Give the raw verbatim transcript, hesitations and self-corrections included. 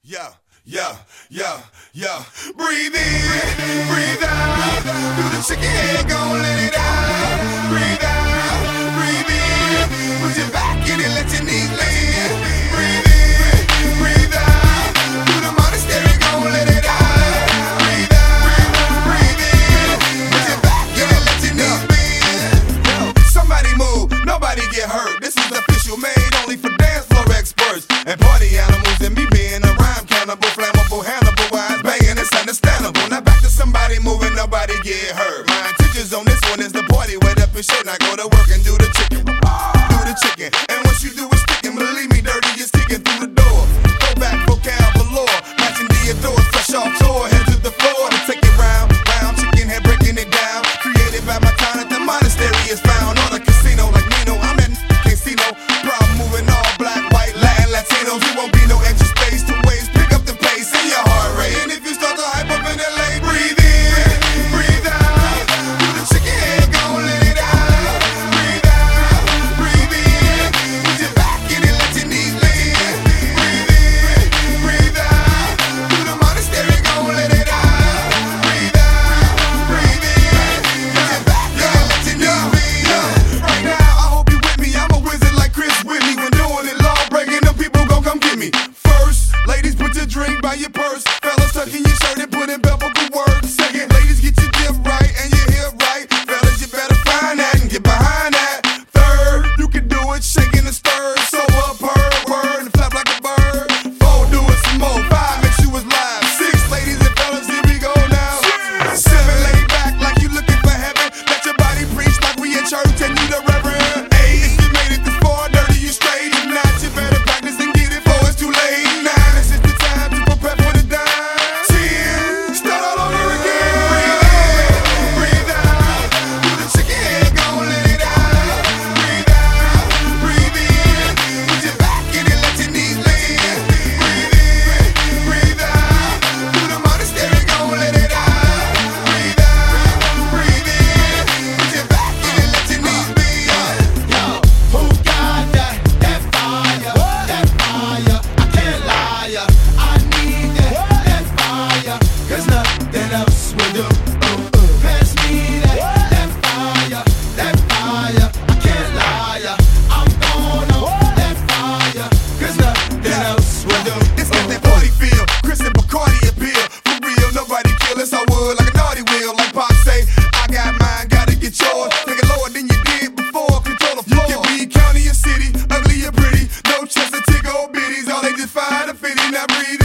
Yeah, yeah, yeah, yeah. Breathe in, breathe out. Do the chicken head, gon' let it out. Breathe out, breathe in. Put your back in and let your knees land. Breathe in, breathe out. Do the monastery, gon' let it out. Breathe out, breathe in. Put your back in and let your knees bend. Somebody move, nobody get hurt. This is official, made only for dance floor experts and party animals and me being around. Flammable, Hannibal, wise, banging, it's understandable. Now back to somebody moving, nobody get hurt. My intentions on this one is the party, wet up and shit. Now go to work and do the chicken, do the chicken. And once you do it sticking, believe me, dirty is sticking through the door. Go back, vocab galore, matching Theodore's fresh off tour. Head to the floor to take it round, round, chicken head breaking it down. Created by my town at the monastery is found. On a casino like Nino, I'm at can't see no problem moving all black, white, Latin, Latinos. You won't be no extra space to waste. In your heart rate, and if you start to hype up in L A, breathe in, breathe out. Do the chicken head, gon' let it out. Breathe out, breathe in. Put your back in and let your knees land. Breathe in, breathe out. Do the monastery, gon' let it out. Breathe out, breathe in. Put your back in and let your knees bend. Right now, I hope you with me. I'm a wizard like Chris Whitney. When doing it, law breaking, them people gon' come get me. First, ladies, put your drink by your purse. Fellas, tuck in your shirt and put in belt to work. Second, ladies, get your dip right and your hip right. Fellas, you better find that and get behind that. Third, you can do it shaking and stir. So up, her word and flap like a bird. Four, do it some more. Five, make sure it's live. Six, ladies and fellas, here we go now. Seven, lay back like you looking for heaven. Let your body preach like we in church and you the reverend. Eight, if you made it this far, dirty, you straight. If not, you better practice and get it before it's too late. Nine, this is the time to prepare for the dime. Ten, start all over again. Breathe in, breathe out. Do the chicken head, gon' let it out. Breathe out, breathe in. Put your back in and let your knees land. Breathe in, breathe out. Do the monastery, gon' let it out. Breathe out, breathe in. Put your back in and let your knees bend. Yo, who got that, that fire, that fire? I can't lie, ya. I need that, that fire, cause nothing else will do. Ooh, ooh. Pass me that, that fire, that fire. I can't lie, ya. I'm gonna that fire, cause nothing else will do. It's got that party feel, Chris and Bacardi appeal. For real, nobody kill us, I would like a naughty wheel. Like Pop say, I got mine, gotta get yours. Take it lower than you did before, control the floor. You can be county or city, ugly or pretty. No chest or tick or bitties, all they just find a fitty. Now breathe